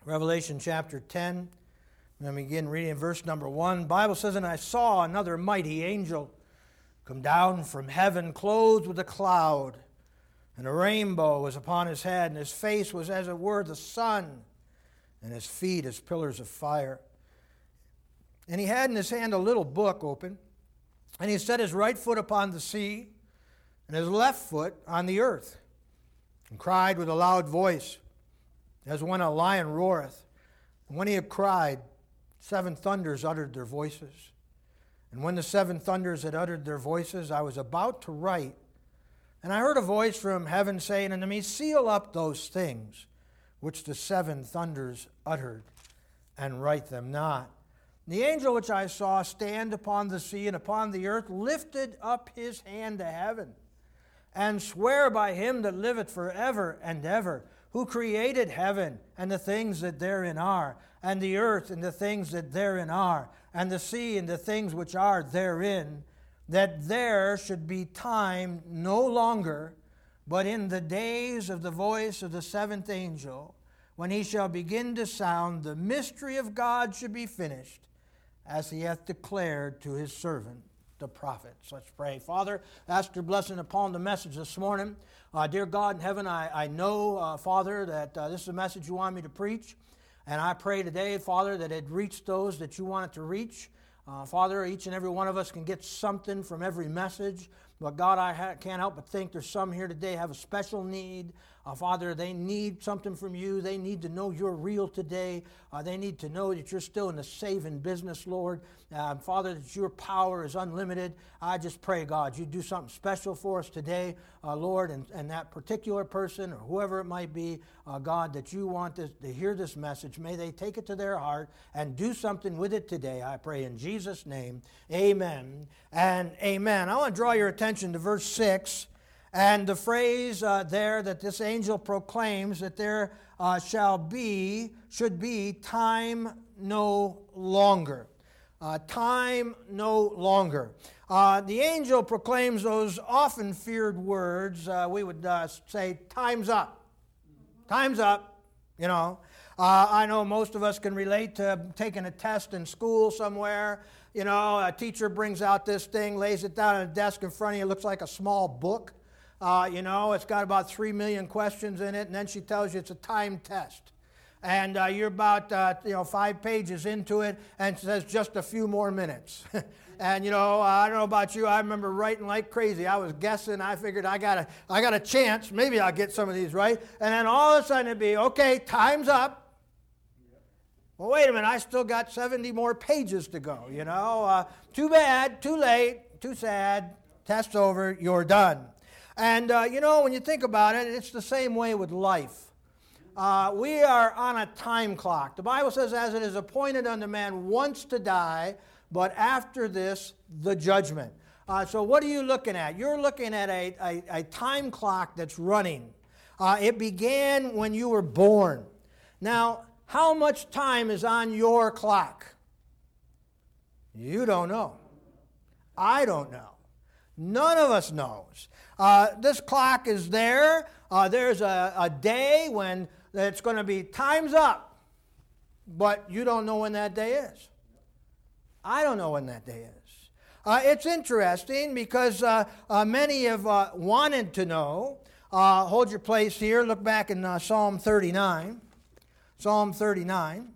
Revelation chapter 10. I'm going to begin reading in verse number 1. The Bible says, "And I saw another mighty angel come down from heaven, clothed with a cloud, and a rainbow was upon his head, and his face was as it were the sun, and his feet as pillars of fire. And he had in his hand a little book open, and he set his right foot upon the sea, and his left foot on the earth, and cried with a loud voice, as when a lion roareth. And when he had cried, 7 thunders uttered their voices. And when the 7 thunders had uttered their voices, I was about to write. And I heard a voice from heaven saying unto me, Seal up those things which the 7 thunders uttered, and write them not. The angel which I saw stand upon the sea and upon the earth lifted up his hand to heaven, and sware by him that liveth forever and ever, who created heaven and the things that therein are, and the earth and the things that therein are, and the sea and the things which are therein, that there should be time no longer, but in the days of the voice of the 7th angel, when he shall begin to sound, the mystery of God should be finished, as he hath declared to his servant, the prophets." Let's pray. Father, ask your blessing upon the message this morning. Dear God in heaven, I know, Father, that this is a message you want me to preach. And I pray today, Father, that it reach those that you want it to reach. Father, each and every one of us can get something from every message. But God, I can't help but think there's some here today have a special need. Father, they need something from you. They need to know you're real today. They need to know that you're still in the saving business, Lord. Father, that your power is unlimited. I just pray, God, you do something special for us today, Lord, and that particular person or whoever it might be, God, that you want to hear this message. May they take it to their heart and do something with it today. I pray in Jesus' name, amen and amen. I want to draw your attention to verse 6. And the phrase there that this angel proclaims that there should be time no longer. Time no longer. The angel proclaims those often feared words. We would say, time's up. Time's up, you know. I know most of us can relate to taking a test in school somewhere. You know, a teacher brings out this thing, lays it down on a desk in front of you. It looks like a small book. You know, it's got about 3 million questions in it, and then she tells you it's a timed test. And you're about, 5 pages into it, and it says just a few more minutes. And, I don't know about you, I remember writing like crazy. I was guessing, I figured I got a chance, maybe I'll get some of these right. And then all of a sudden it'd be, okay, time's up. Well, wait a minute, I still got 70 more pages to go, Too bad, too late, too sad, test's over, you're done. And, when you think about it, it's the same way with life. We are on a time clock. The Bible says, as it is appointed unto man once to die, but after this, the judgment. So what are you looking at? You're looking at a time clock that's running. It began when you were born. Now, how much time is on your clock? You don't know. I don't know. None of us knows. This clock is there. There's a day when it's going to be time's up, but you don't know when that day is. I don't know when that day is. It's interesting because many have wanted to know. Hold your place here. Look back in Psalm 39. Psalm 39.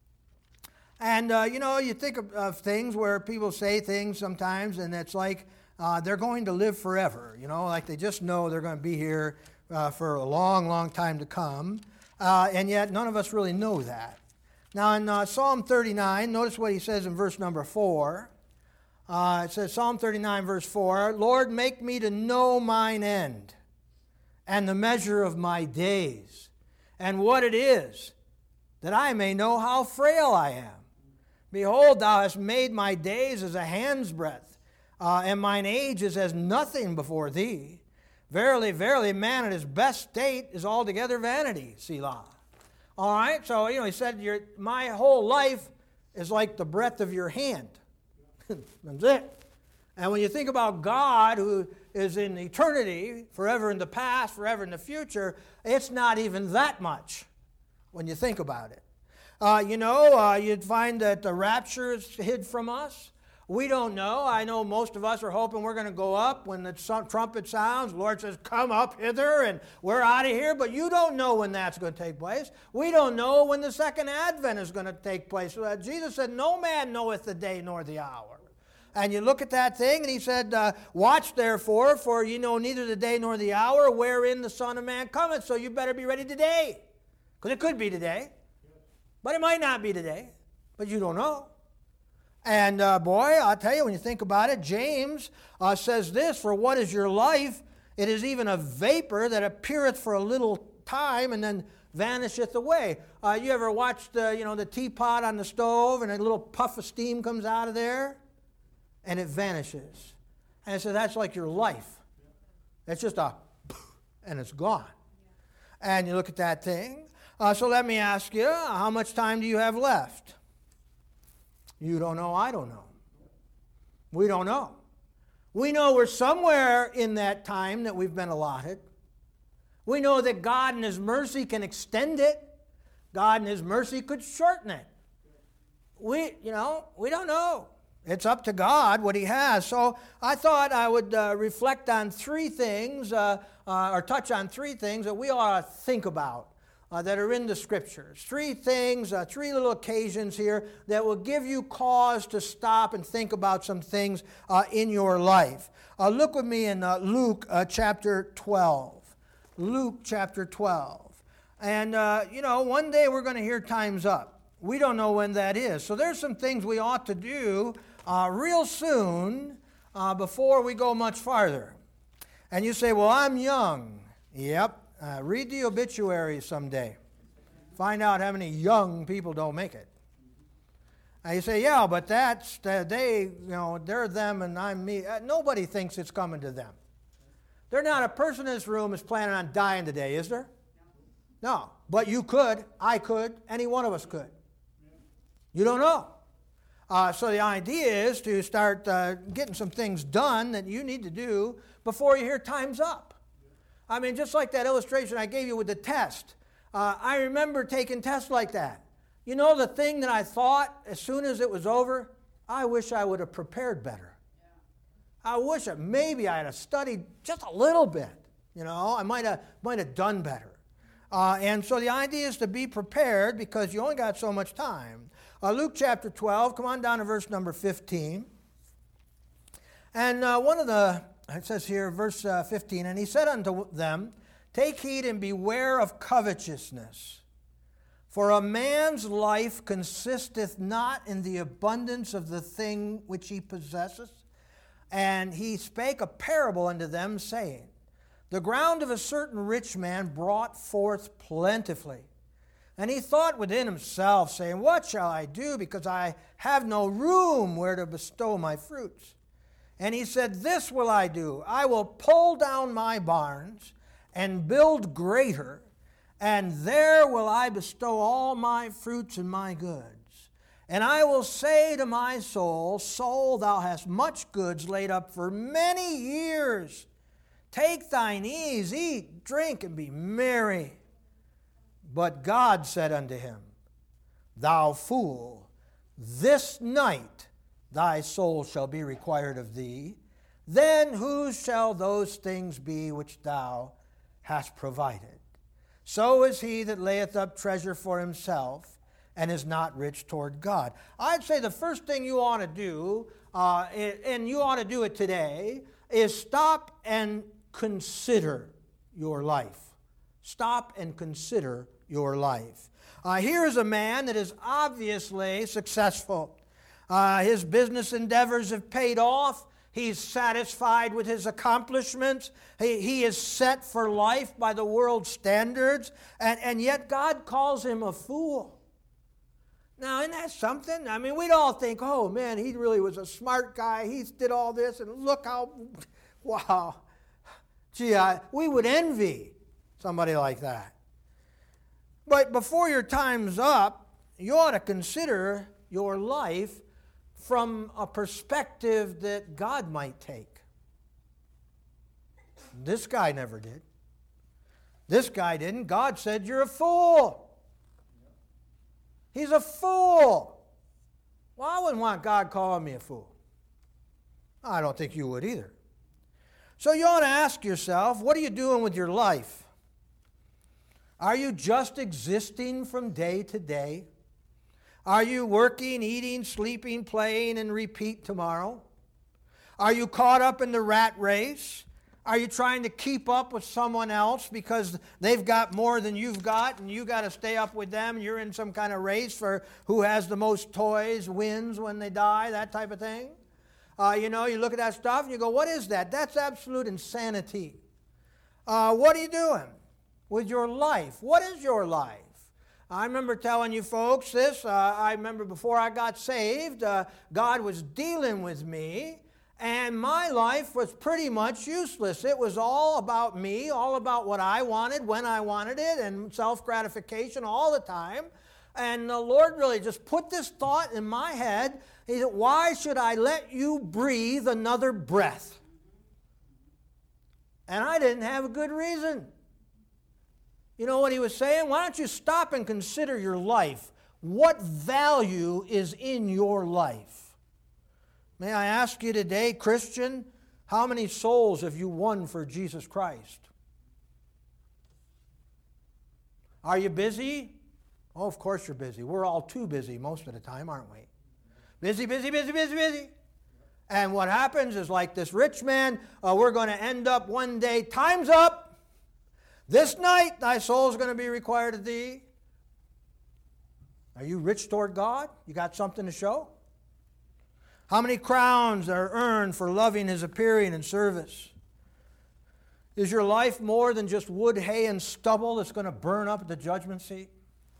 And, you think of things where people say things sometimes, and it's like, they're going to live forever, like they just know they're going to be here for a long, long time to come. And yet none of us really know that. Now in Psalm 39, notice what he says in verse number 4. It says, Psalm 39, verse 4, Lord, make me to know mine end and the measure of my days, and what it is, that I may know how frail I am. Behold, thou hast made my days as a hand's breadth, and mine age is as nothing before thee. Verily, verily, man in his best state is altogether vanity, Selah. All right, so, he said, my whole life is like the breadth of your hand. That's it. And when you think about God, who is in eternity, forever in the past, forever in the future, it's not even that much when you think about it. You'd find that the rapture is hid from us. We don't know. I know most of us are hoping we're going to go up when the trumpet sounds. The Lord says, come up hither, and we're out of here. But you don't know when that's going to take place. We don't know when the second advent is going to take place. Jesus said, no man knoweth the day nor the hour. And you look at that thing, and he said, watch therefore, for you know neither the day nor the hour wherein the Son of Man cometh. So you better be ready today. Because it could be today. But it might not be today. But you don't know. And boy, I'll tell you, when you think about it, James says this, for what is your life? It is even a vapor that appeareth for a little time and then vanisheth away. You ever watched the teapot on the stove and a little puff of steam comes out of there? And it vanishes. And so that's like your life. It's just and it's gone. And you look at that thing. So let me ask you, how much time do you have left? You don't know, I don't know. We don't know. We know we're somewhere in that time that we've been allotted. We know that God in His mercy can extend it. God in His mercy could shorten it. We don't know. It's up to God what He has. So I thought I would reflect on three things, or touch on three things that we ought to think about. That are in the Scriptures. Three things, three little occasions here that will give you cause to stop and think about some things in your life. Look with me in Luke chapter 12. Luke chapter 12. And, one day we're going to hear time's up. We don't know when that is. So there's some things we ought to do real soon before we go much farther. And you say, well, I'm young. Yep. Read the obituaries someday. Find out how many young people don't make it. And you say, yeah, but that's, they're them and I'm me. Nobody thinks it's coming to them. There's not a person in this room is planning on dying today, is there? No. But you could, I could, any one of us could. You don't know. So the idea is to start getting some things done that you need to do before you hear time's up. I mean, just like that illustration I gave you with the test. I remember taking tests like that. You know the thing that I thought as soon as it was over? I wish I would have prepared better. I wish maybe I had studied just a little bit. I might have done better. And so the idea is to be prepared because you only got so much time. Luke chapter 12, come on down to verse number 15. And it says here, verse 15, and he said unto them, take heed and beware of covetousness, for a man's life consisteth not in the abundance of the thing which he possesseth. And he spake a parable unto them, saying, the ground of a certain rich man brought forth plentifully. And he thought within himself, saying, what shall I do, because I have no room where to bestow my fruits? And he said, this will I do. I will pull down my barns and build greater, and there will I bestow all my fruits and my goods. And I will say to my soul, soul, thou hast much goods laid up for many years. Take thine ease, eat, drink, and be merry. But God said unto him, thou fool, this night thy soul shall be required of thee. Then whose shall those things be which thou hast provided? So is he that layeth up treasure for himself and is not rich toward God. I'd say the first thing you ought to do, and you ought to do it today, is stop and consider your life. Stop and consider your life. Here is a man that is obviously successful. His business endeavors have paid off. He's satisfied with his accomplishments. He is set for life by the world's standards. And yet God calls him a fool. Now, isn't that something? I mean, we'd all think, oh, man, he really was a smart guy. He did all this, and look how, wow. Gee, we would envy somebody like that. But before your time's up, you ought to consider your life from a perspective that God might take. This guy never did. This guy didn't. God said, you're a fool. He's a fool. Well, I wouldn't want God calling me a fool. I don't think you would either. So you ought to ask yourself, what are you doing with your life? Are you just existing from day to day? Are you working, eating, sleeping, playing, and repeat tomorrow? Are you caught up in the rat race? Are you trying to keep up with someone else because they've got more than you've got and you got to stay up with them? You're in some kind of race for who has the most toys wins when they die, that type of thing. You look at that stuff and you go, what is that? That's absolute insanity. What are you doing with your life? What is your life? I remember telling you folks this. I remember before I got saved, God was dealing with me. And my life was pretty much useless. It was all about me, all about what I wanted, when I wanted it, and self-gratification all the time. And the Lord really just put this thought in my head. He said, why should I let you breathe another breath? And I didn't have a good reason. You know what he was saying? Why don't you stop and consider your life? What value is in your life? May I ask you today, Christian, how many souls have you won for Jesus Christ? Are you busy? Oh, of course you're busy. We're all too busy most of the time, aren't we? Busy, busy, busy, busy, busy. And what happens is like this rich man, we're going to end up one day, time's up. This night thy soul is going to be required of thee. Are you rich toward God? You got something to show? How many crowns are earned for loving His appearing and service? Is your life more than just wood, hay, and stubble that's going to burn up at the judgment seat?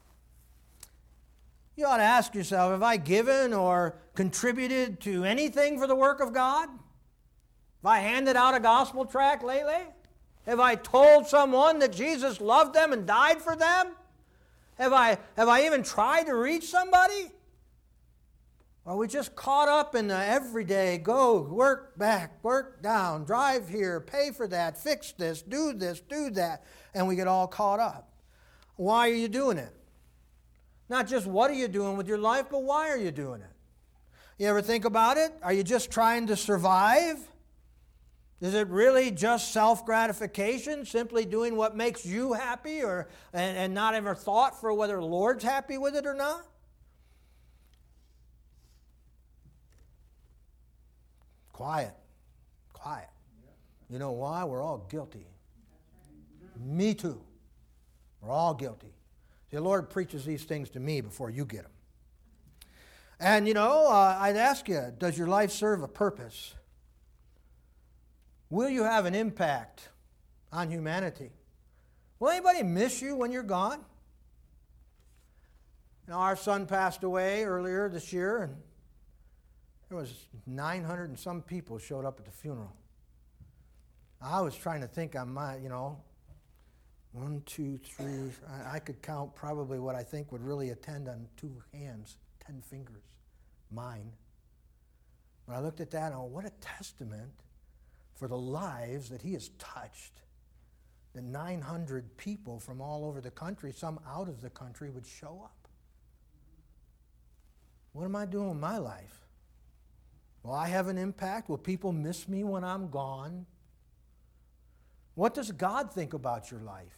You ought to ask yourself, have I given or contributed to anything for the work of God? Have I handed out a gospel tract lately? Have I told someone that Jesus loved them and died for them? Have I even tried to reach somebody? Or are we just caught up in the everyday, go, work back, work down, drive here, pay for that, fix this, do that, and we get all caught up. Why are you doing it? Not just what are you doing with your life, but why are you doing it? You ever think about it? Are you just trying to survive? Is it really just self-gratification, simply doing what makes you happy, and not ever thought for whether the Lord's happy with it or not? Quiet. You know why? We're all guilty. Me too. We're all guilty. The Lord preaches these things to me before you get them. And I'd ask you, does your life serve a purpose? Will you have an impact on humanity? Will anybody miss you when you're gone? Our son passed away earlier this year, and there was 900 and some people showed up at the funeral. I was trying to think on my, 1, 2, 3. I could count probably what I think would really attend on 2 hands, 10 fingers, mine. When I looked at that, what a testament for the lives that he has touched. That 900 people from all over the country, some out of the country, would show up. What am I doing with my life? Will I have an impact? Will people miss me when I'm gone? What does God think about your life?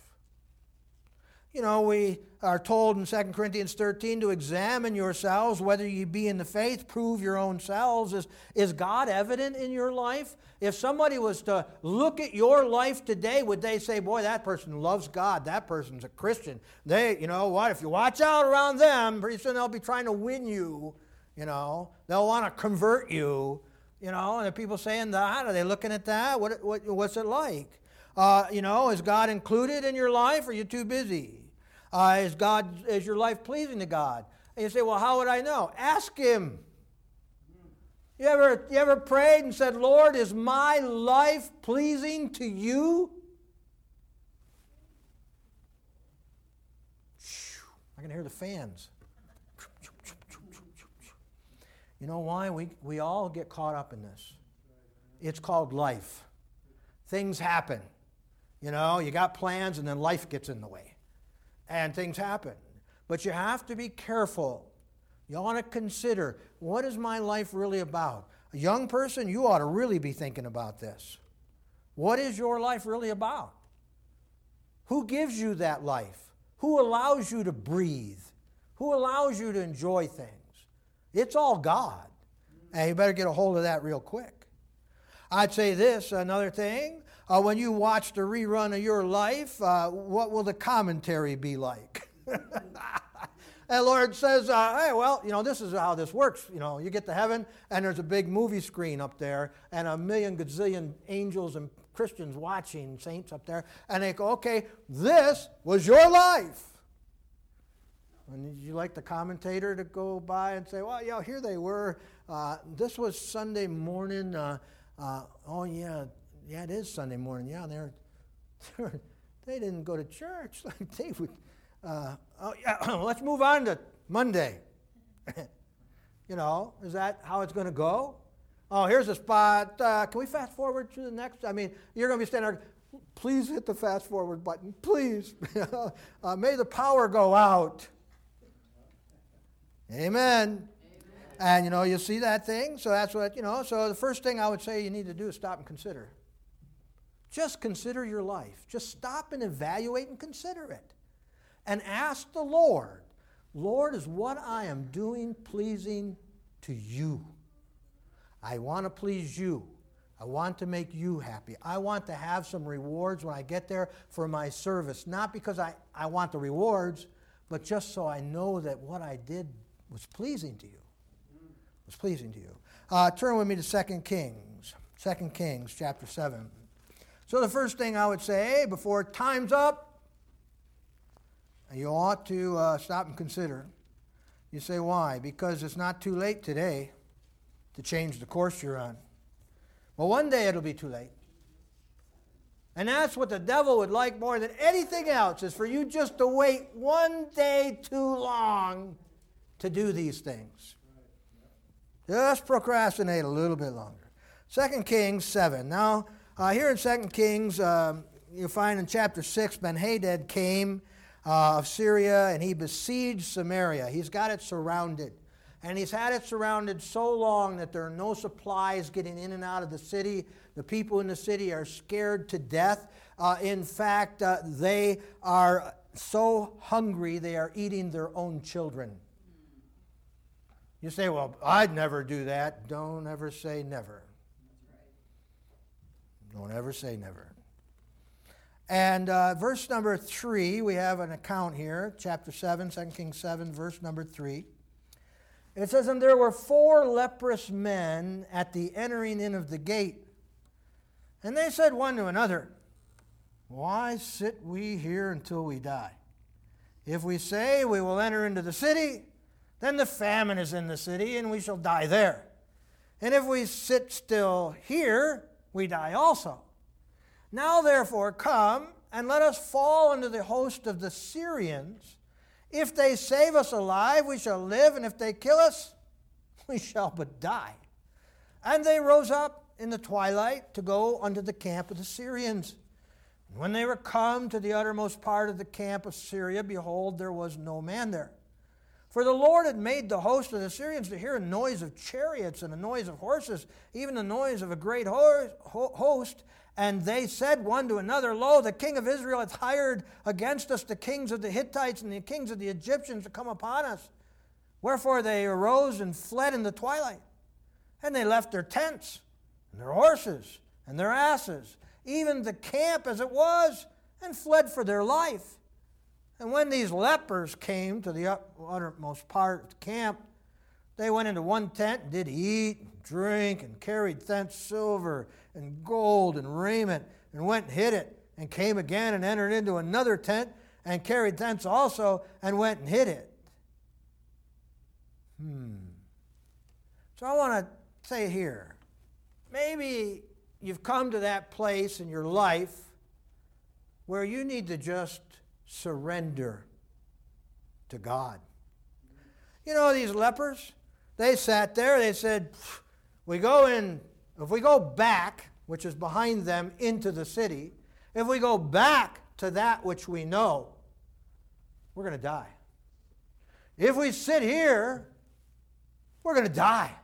We are told in 2 Corinthians 13 to examine yourselves whether ye be in the faith, prove your own selves. Is God evident in your life? If somebody was to look at your life today, would they say, boy, that person loves God, that person's a Christian. If you watch out around them, pretty soon they'll be trying to win you. They'll want to convert you. And the people saying that, are they looking at that? What's it like? Is God included in your life, or are you too busy? Is your life pleasing to God? And you say, well, how would I know? Ask Him. You ever prayed and said, Lord, is my life pleasing to you? I can hear the fans. You know why? We all get caught up in this. It's called life. Things happen. You got plans and then life gets in the way. And things happen. But you have to be careful. You ought to consider, what is my life really about? A young person, you ought to really be thinking about this. What is your life really about? Who gives you that life? Who allows you to breathe? Who allows you to enjoy things? It's all God. And you better get a hold of that real quick. I'd say this, another thing. When you watch the rerun of your life, what will the commentary be like? And Lord says, hey, well, this is how this works. You get to heaven, and there's a big movie screen up there, and a million gazillion angels and Christians watching, saints up there, and they go, okay, this was your life. And you like the commentator to go by and say, well, here they were. This was Sunday morning. Oh, yeah, it is Sunday morning. Yeah, they didn't go to church like they would. Let's move on to Monday. Is that how it's going to go? Oh, here's a spot. Can we fast forward to the next? I mean, you're going to be standing there. Please hit the fast forward button. Please. May the power go out. Amen. And, you see that thing? So that's what, so the first thing I would say you need to do is stop and consider. Just consider your life. Just stop and evaluate and consider it. And ask the Lord, Lord, is what I am doing pleasing to you? I want to please you. I want to make you happy. I want to have some rewards when I get there for my service. Not because I want the rewards, but just so I know that what I did was pleasing to you. Was pleasing to you. Turn with me to 2 Kings. 2 Kings chapter 7. So the first thing I would say before time's up, you ought to stop and consider. You say, why? Because it's not too late today to change the course you're on. Well, one day it'll be too late. And that's what the devil would like more than anything else, is for you just to wait one day too long to do these things. Just procrastinate a little bit longer. 2 Kings 7. Now, here in 2 Kings, you find in chapter 6, Ben-Hadad came of Syria, and he besieged Samaria. He's got it surrounded. And he's had it surrounded so long that there are no supplies getting in and out of the city. The people in the city are scared to death. In fact, they are so hungry they are eating their own children. You say, well, I'd never do that. Don't ever say never. Don't ever say never. And verse number 3, we have an account here, chapter 7, 2 Kings 7, verse number 3. It says, and there were 4 leprous men at the entering in of the gate. And they said one to another, why sit we here until we die? If we say we will enter into the city, then the famine is in the city, and we shall die there. And if we sit still here, we die also. Now therefore come, and let us fall under the host of the Syrians. If they save us alive, we shall live, and if they kill us, we shall but die. And they rose up in the twilight to go unto the camp of the Syrians. And when they were come to the uttermost part of the camp of Syria, behold, there was no man there. For the Lord had made the host of the Syrians to hear a noise of chariots and a noise of horses, even the noise of a great host. And they said one to another, lo, the king of Israel hath hired against us the kings of the Hittites and the kings of the Egyptians to come upon us. Wherefore they arose and fled in the twilight. And they left their tents and their horses and their asses, even the camp as it was, and fled for their life. And when these lepers came to the uttermost part of the camp, they went into one tent and did eat and drink, and carried thence silver and gold and raiment, and went and hid it, and came again and entered into another tent, and carried thence also, and went and hid it. So I want to say here, maybe you've come to that place in your life where you need to just surrender to God. You know, these lepers, they sat there, they said, we go in, if we go back, which is behind them, into the city, if we go back to that which we know, we're going to die. If we sit here, we're going to die.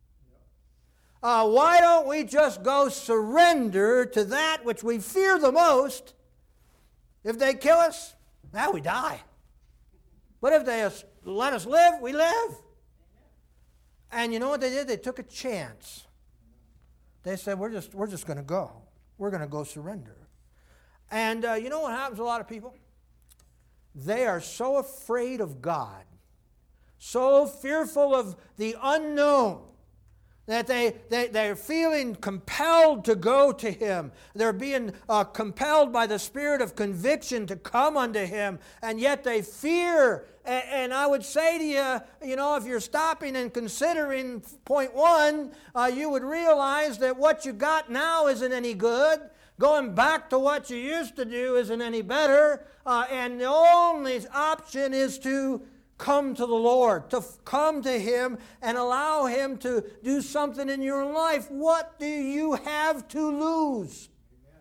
Why don't we just go surrender to that which we fear the most? If they kill us, now we die. But if they let us live, we live. And you know what they did? They took a chance. They said, we're just going to go. We're going to go surrender. And you know what happens to a lot of people? They are so afraid of God, so fearful of the unknown, that they're feeling compelled to go to Him. They're being compelled by the spirit of conviction to come unto Him, and yet they fear. And I would say to you, if you're stopping and considering point one, you would realize that what you got now isn't any good. Going back to what you used to do isn't any better. And the only option is to come to the Lord, to come to Him and allow Him to do something in your life. What do you have to lose?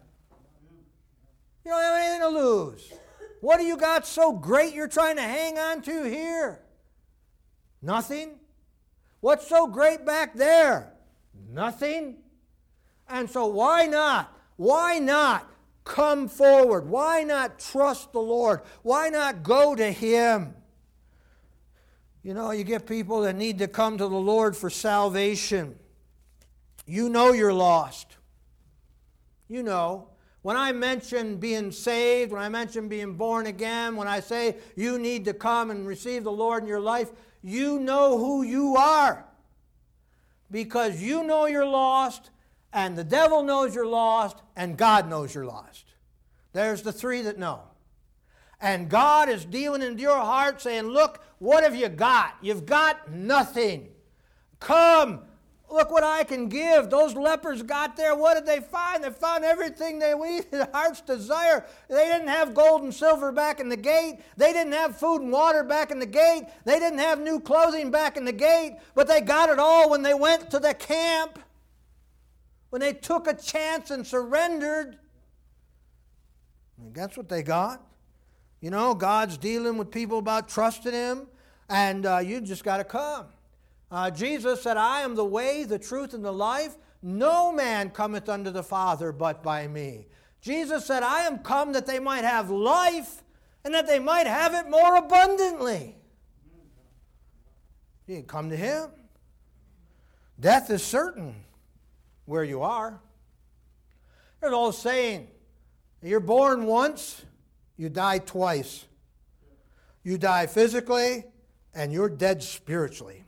You don't have anything to lose. What do you got so great you're trying to hang on to here? Nothing. What's so great back there? Nothing. And so why not? Why not come forward? Why not trust the Lord? Why not go to Him? You get people that need to come to the Lord for salvation. You know you're lost. You know. When I mention being saved, when I mention being born again, when I say you need to come and receive the Lord in your life, you know who you are. Because you know you're lost, and the devil knows you're lost, and God knows you're lost. There's the three that know. And God is dealing into your heart saying, look, what have you got? You've got nothing. Come, look what I can give. Those lepers got there. What did they find? They found everything they needed, their heart's desire. They didn't have gold and silver back in the gate. They didn't have food and water back in the gate. They didn't have new clothing back in the gate. But they got it all when they went to the camp. When they took a chance and surrendered. And that's what they got. God's dealing with people about trusting Him, and you just got to come. Jesus said, I am the way, the truth, and the life. No man cometh unto the Father but by me. Jesus said, I am come that they might have life, and that they might have it more abundantly. You can come to Him. Death is certain where you are. There's an old saying, you're born once, you die twice. You die physically, and you're dead spiritually.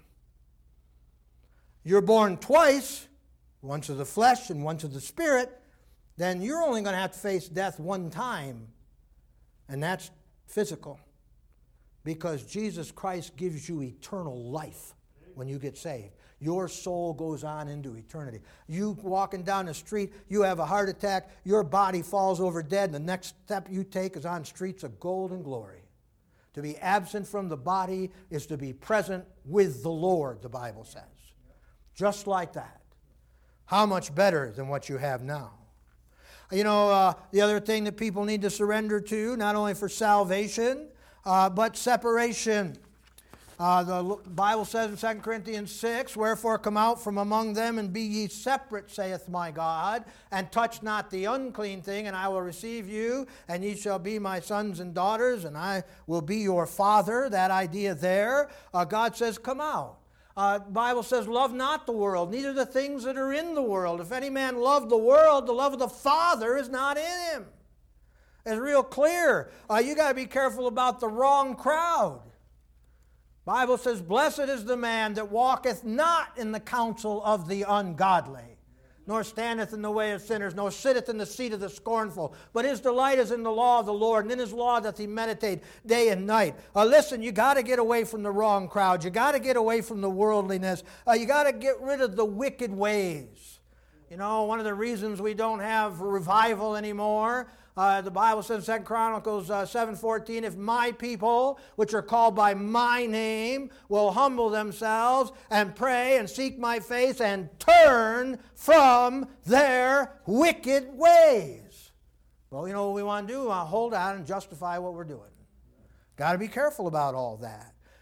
You're born twice, once of the flesh and once of the spirit, then you're only going to have to face death one time, and that's physical. Because Jesus Christ gives you eternal life when you get saved. Your soul goes on into eternity. You walking down the street, you have a heart attack, your body falls over dead, and the next step you take is on streets of gold and glory. To be absent from the body is to be present with the Lord, the Bible says. Just like that. How much better than what you have now? The other thing that people need to surrender to, not only for salvation, but separation. The Bible says in 2 Corinthians 6, wherefore come out from among them and be ye separate, saith my God, and touch not the unclean thing, and I will receive you, and ye shall be my sons and daughters, and I will be your father. That idea there. God says, come out. The Bible says, love not the world, neither the things that are in the world. If any man love the world, the love of the Father is not in him. It's real clear. You got to be careful about the wrong crowd. Bible says, blessed is the man that walketh not in the counsel of the ungodly, nor standeth in the way of sinners, nor sitteth in the seat of the scornful. But his delight is in the law of the Lord, and in His law doth he meditate day and night. Listen, you got to get away from the wrong crowd. You got to get away from the worldliness. You got to get rid of the wicked ways. One of the reasons we don't have revival anymore, the Bible says in 2 Chronicles 7:14, if my people, which are called by my name, will humble themselves and pray and seek my face and turn from their wicked ways. Well, you know what we want to do? We want to hold out and justify what we're doing. Got to be careful about all that.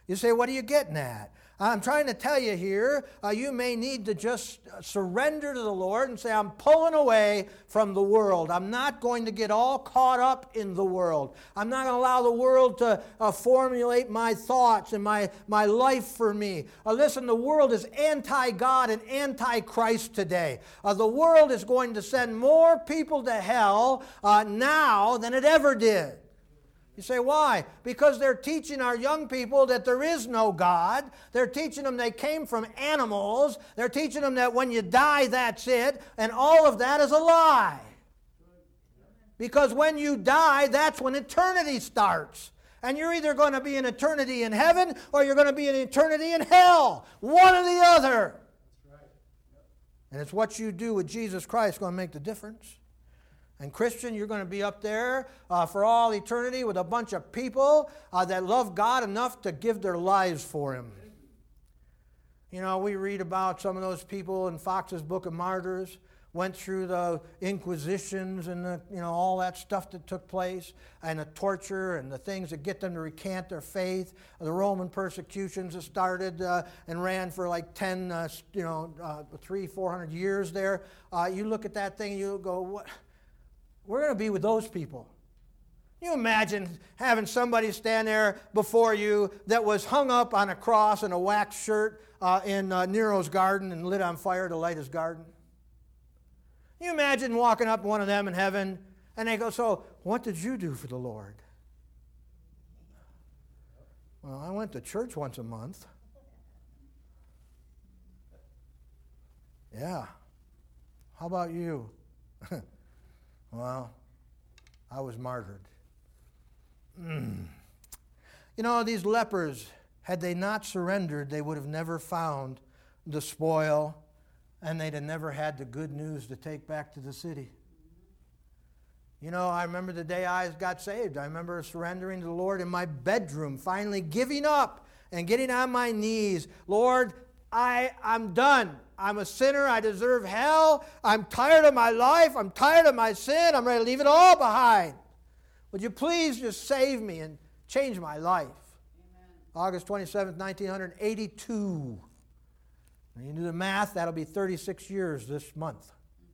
You say, what are you getting at? I'm trying to tell you here, you may need to just surrender to the Lord and say, I'm pulling away from the world. I'm not going to get all caught up in the world. I'm not going to allow the world to formulate my thoughts and my life for me. Listen, the world is anti-God and anti-Christ today. The world is going to send more people to hell now than it ever did. You say, why? Because they're teaching our young people that there is no God. They're teaching them they came from animals. They're teaching them that when you die, that's it. And all of that is a lie. Because when you die, that's when eternity starts. And you're either going to be in eternity in heaven or you're going to be in eternity in hell. One or the other. And it's what you do with Jesus Christ going to make the difference. And Christian, you're going to be up there for all eternity with a bunch of people that love God enough to give their lives for Him. You know, we read about some of those people in Fox's Book of Martyrs, went through the Inquisitions and all that stuff that took place, and the torture and the things that get them to recant their faith, the Roman persecutions that started and ran for like 400 years there. You look at that thing and you go, what? We're going to be with those people. Can you imagine having somebody stand there before you that was hung up on a cross in a wax shirt in Nero's garden and lit on fire to light his garden? Can you imagine walking up to one of them in heaven and they go, so what did you do for the Lord? Well, I went to church once a month. Yeah. How about you? Well, I was martyred. You know, these lepers, had they not surrendered, they would have never found the spoil, and they'd have never had the good news to take back to the city. You know, I remember the day I got saved. I remember surrendering to the Lord in my bedroom, finally giving up and getting on my knees. Lord, I'm done. I'm a sinner. I deserve hell. I'm tired of my life. I'm tired of my sin. I'm ready to leave it all behind. Would you please just save me and change my life? Amen. August 27th, 1982. When you do the math, that'll be 36 years this month.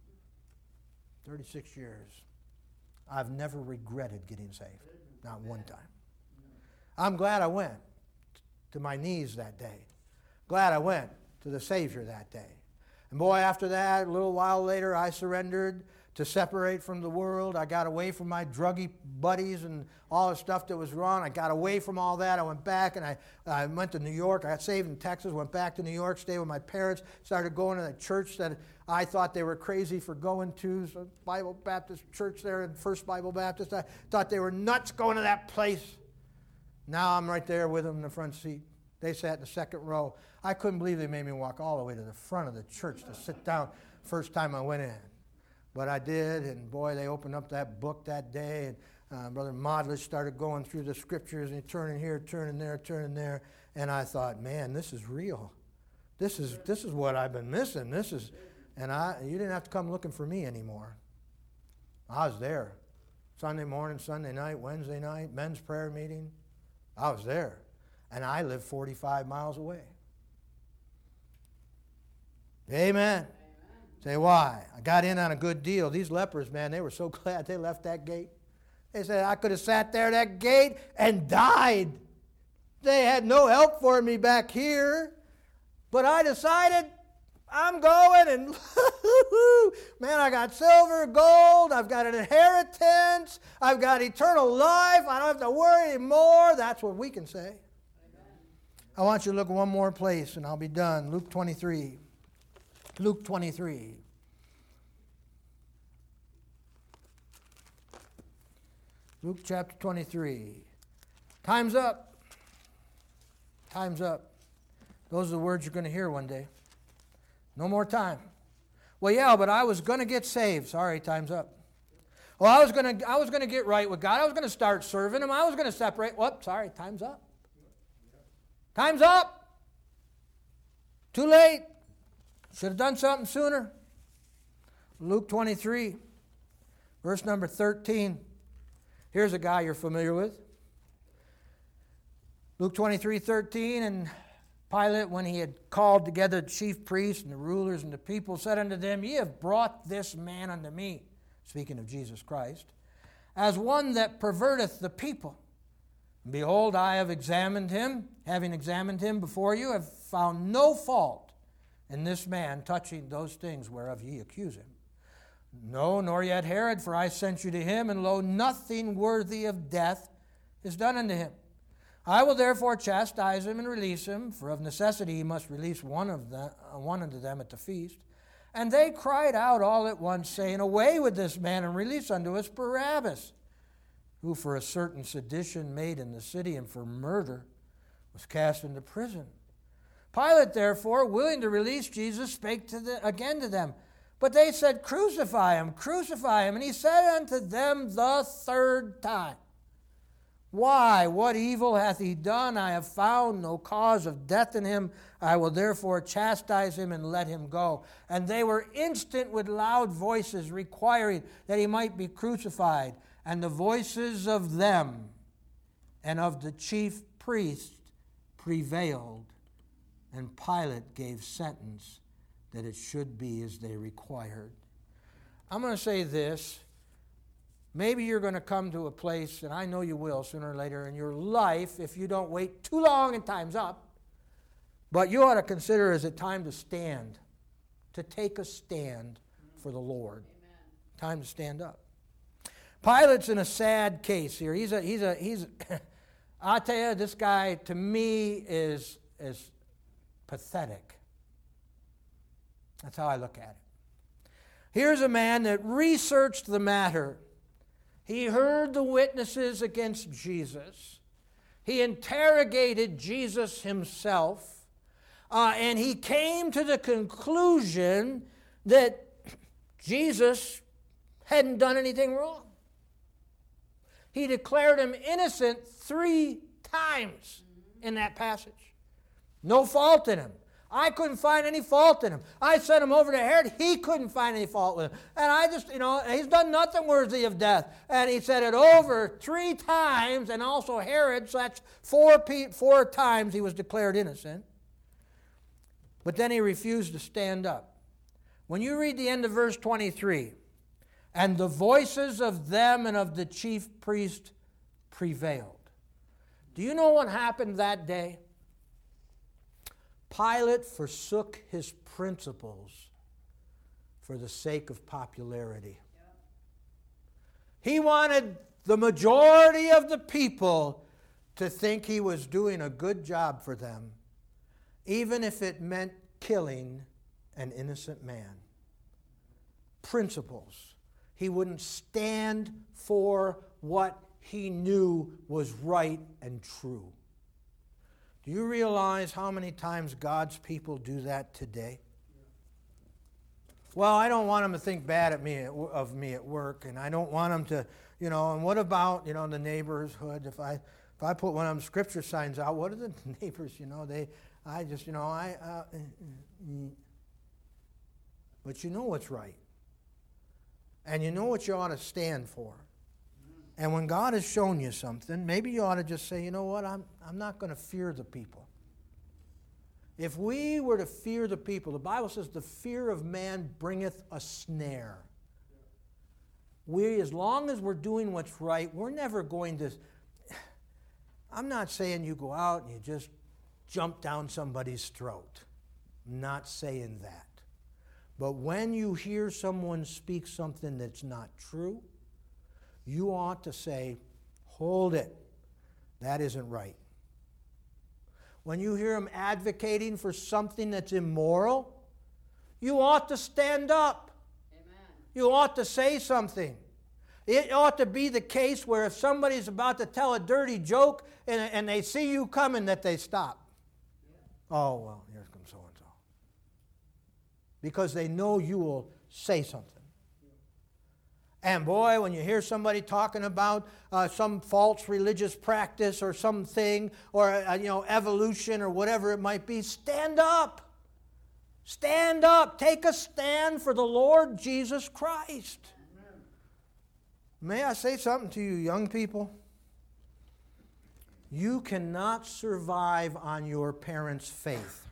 36 years. I've never regretted getting saved. Not one time. I'm glad I went to my knees that day. Glad I went to the Savior that day. And boy, after that, a little while later, I surrendered to separate from the world. I got away from my druggy buddies and all the stuff that was wrong. I got away from all that. I went back and I went to New York. I got saved in Texas, went back to New York, stayed with my parents, started going to the church that I thought they were crazy for going to, so Bible Baptist church there in First Bible Baptist. I thought they were nuts going to that place. Now I'm right there with them in the front seat. They sat in the second row. I couldn't believe they made me walk all the way to the front of the church to sit down first time I went in. But I did, and boy, they opened up that book that day, and Brother Modlish started going through the scriptures, and turning here, turning there, and I thought, man, this is real. This is what I've been missing. You didn't have to come looking for me anymore. I was there. Sunday morning, Sunday night, Wednesday night, men's prayer meeting. I was there. And I live 45 miles away. Amen. Say, why? I got in on a good deal. These lepers, man, they were so glad they left that gate. They said, I could have sat there at that gate and died. They had no help for me back here. But I decided I'm going, and man, I got silver, gold, I've got an inheritance, I've got eternal life, I don't have to worry anymore. That's what we can say. I want you to look at one more place, and I'll be done. Luke 23. Luke 23. Luke chapter 23. Time's up. Time's up. Those are the words you're going to hear one day. No more time. Well, yeah, but I was going to get saved. Sorry, time's up. Well, I was going to get right with God. I was going to start serving Him. I was going to separate. Whoop, sorry, time's up. Time's up. Too late. Should have done something sooner. Luke 23, verse number 13. Here's a guy you're familiar with. Luke 23:13, and Pilate, when he had called together the chief priests and the rulers and the people, said unto them, Ye have brought this man unto me, speaking of Jesus Christ, as one that perverteth the people. And behold, I have examined him, having examined him before you, have found no fault in this man touching those things whereof ye accuse him. No, nor yet Herod, for I sent you to him, and lo, nothing worthy of death is done unto him. I will therefore chastise him and release him, for of necessity he must release one unto them at the feast. And they cried out all at once, saying, Away with this man, and release unto us Barabbas, who for a certain sedition made in the city and for murder was cast into prison. Pilate, therefore, willing to release Jesus, spake again to them. But they said, Crucify him, crucify him. And he said unto them the third time, Why, what evil hath he done? I have found no cause of death in him. I will therefore chastise him and let him go. And they were instant with loud voices, requiring that he might be crucified. And the voices of them and of the chief priests prevailed. And Pilate gave sentence that it should be as they required. I'm going to say this. Maybe you're going to come to a place, and I know you will sooner or later in your life, if you don't wait too long and time's up. But you ought to consider, is it time to stand, to take a stand for the Lord? Amen. Time to stand up. Pilate's in a sad case here. He's I tell you, this guy to me is pathetic. That's how I look at it. Here's a man that researched the matter. He heard the witnesses against Jesus. He interrogated Jesus himself. And he came to the conclusion that Jesus hadn't done anything wrong. He declared him innocent 3 times in that passage. No fault in him. I couldn't find any fault in him. I sent him over to Herod. He couldn't find any fault with him. And I just, he's done nothing worthy of death. And he said it over 3 times, and also Herod, so that's 4 times he was declared innocent. But then he refused to stand up. When you read the end of verse 23, and the voices of them and of the chief priest prevailed. Do you know what happened that day? Pilate forsook his principles for the sake of popularity. He wanted the majority of the people to think he was doing a good job for them, even if it meant killing an innocent man. Principles. He wouldn't stand for what he knew was right and true. Do you realize how many times God's people do that today? Well, I don't want them to think bad of me at work, and I don't want them to, and what about, the neighborhood? If I put one of them scripture signs out, what are the neighbors, but you know what's right. And you know what you ought to stand for. And when God has shown you something, maybe you ought to just say, you know what, I'm not going to fear the people. If we were to fear the people, the Bible says the fear of man bringeth a snare. As long as we're doing what's right, we're never going to... I'm not saying you go out and you just jump down somebody's throat. I'm not saying that. But when you hear someone speak something that's not true, you ought to say, hold it. That isn't right. When you hear them advocating for something that's immoral, you ought to stand up. Amen. You ought to say something. It ought to be the case where if somebody's about to tell a dirty joke and they see you coming, that they stop. Yeah. Oh, well, here comes so-and-so. Because they know you will say something. And boy, when you hear somebody talking about some false religious practice or something, or evolution or whatever it might be, stand up. Stand up. Take a stand for the Lord Jesus Christ. Amen. May I say something to you young people? You cannot survive on your parents' faith.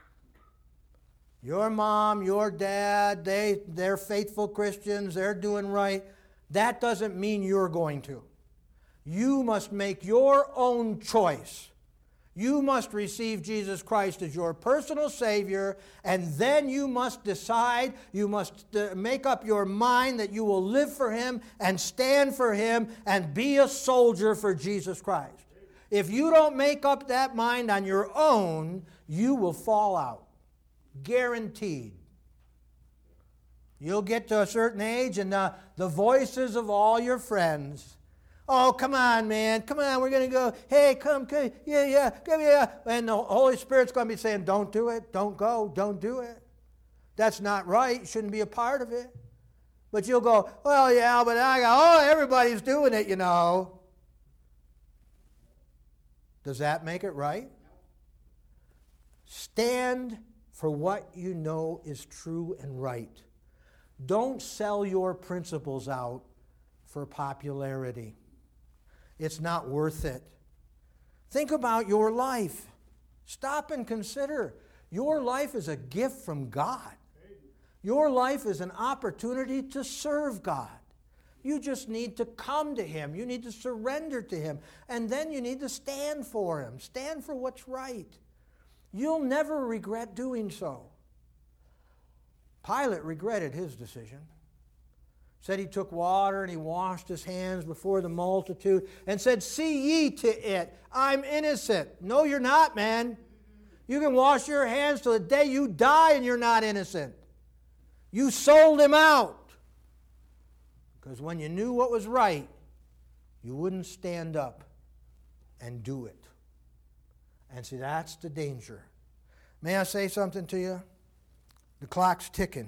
Your mom, your dad, they're faithful Christians, they're doing right. That doesn't mean you're going to. You must make your own choice. You must receive Jesus Christ as your personal Savior, and then you must decide, you must make up your mind that you will live for Him and stand for Him and be a soldier for Jesus Christ. If you don't make up that mind on your own, you will fall out. Guaranteed. You'll get to a certain age and the voices of all your friends, oh, come on, man. Come on, we're going to go. Hey, come. Yeah. Come here. And the Holy Spirit's going to be saying, don't do it. Don't go. Don't do it. That's not right. You shouldn't be a part of it. But you'll go, well, yeah, but everybody's doing it, you know. Does that make it right? Stand for what you know is true and right. Don't sell your principles out for popularity. It's not worth it. Think about your life. Stop and consider. Your life is a gift from God. Your life is an opportunity to serve God. You just need to come to Him. You need to surrender to Him. And then you need to stand for Him. Stand for what's right. You'll never regret doing so. Pilate regretted his decision. Said he took water and he washed his hands before the multitude and said, see ye to it, I'm innocent. No, you're not, man. You can wash your hands till the day you die and you're not innocent. You sold him out. Because when you knew what was right, you wouldn't stand up and do it. And see, that's the danger. May I say something to you? The clock's ticking.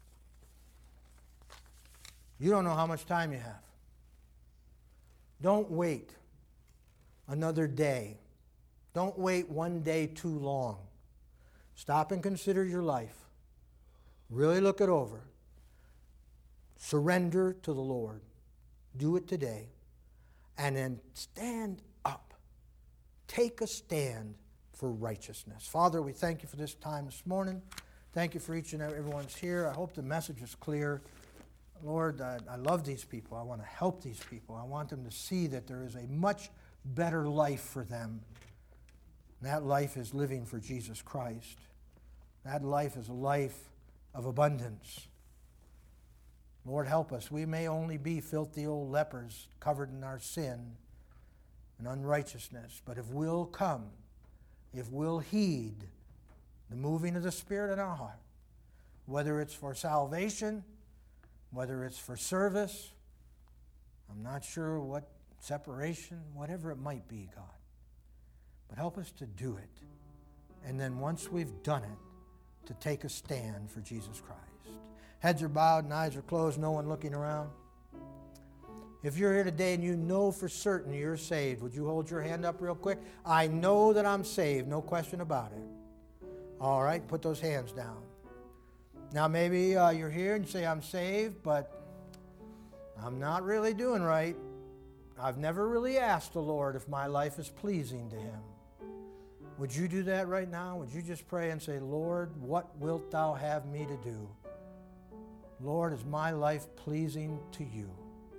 You don't know how much time you have. Don't wait another day. Don't wait one day too long. Stop and consider your life. Really look it over. Surrender to the Lord. Do it today. And then stand up. Take a stand for righteousness. Father, we thank you for this time this morning. Thank you for each and everyone's here. I hope the message is clear. Lord, I love these people. I want to help these people. I want them to see that there is a much better life for them. And that life is living for Jesus Christ. That life is a life of abundance. Lord, help us. We may only be filthy old lepers covered in our sin and unrighteousness, but if we'll come, if we'll heed the moving of the Spirit in our heart, whether it's for salvation, whether it's for service, I'm not sure what separation, whatever it might be, God. But help us to do it. And then once we've done it, to take a stand for Jesus Christ. Heads are bowed and eyes are closed, no one looking around. If you're here today and you know for certain you're saved, would you hold your hand up real quick? I know that I'm saved, no question about it. All right, put those hands down. Now maybe you're here and you say, I'm saved, but I'm not really doing right. I've never really asked the Lord if my life is pleasing to Him. Would you do that right now? Would you just pray and say, Lord, what wilt Thou have me to do? Lord, is my life pleasing to You?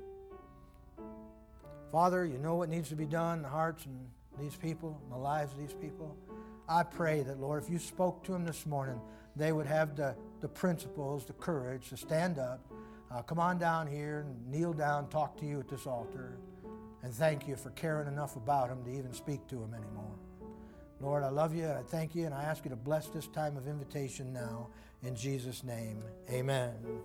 Father, You know what needs to be done in the hearts and these people, in the lives of these people. I pray that, Lord, if You spoke to them this morning, they would have the principles, the courage to stand up, come on down here and kneel down, talk to You at this altar, and thank You for caring enough about them to even speak to them anymore. Lord, I love You, I thank You, and I ask You to bless this time of invitation now. In Jesus' name, amen.